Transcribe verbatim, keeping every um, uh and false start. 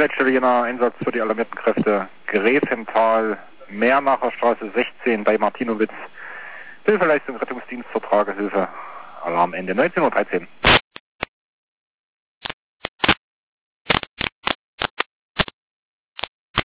Leitstelle Jena, Einsatz für die alarmierten Kräfte Gräfental, Meernacher Straße sechzehn bei Martinowitz. Hilfeleistung, Rettungsdienst, Vertragehilfe, Alarm Ende neunzehn Uhr dreizehn.